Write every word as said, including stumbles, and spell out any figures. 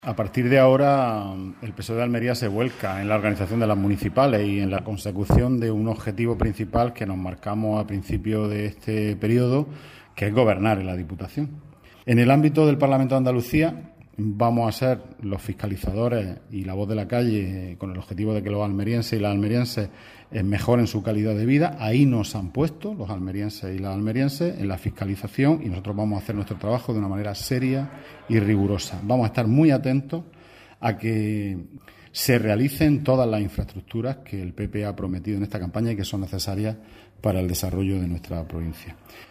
A partir de ahora, el P S O E de Almería se vuelca en la organización de las municipales y en la consecución de un objetivo principal que nos marcamos a principio de este periodo, que es gobernar en la Diputación. En el ámbito del Parlamento de Andalucía, vamos a ser los fiscalizadores y la voz de la calle con el objetivo de que los almerienses y las almerienses mejoren su calidad de vida. Ahí nos han puesto los almerienses y las almerienses en la fiscalización y nosotros vamos a hacer nuestro trabajo de una manera seria y rigurosa. Vamos a estar muy atentos a que se realicen todas las infraestructuras que el P P ha prometido en esta campaña y que son necesarias para el desarrollo de nuestra provincia.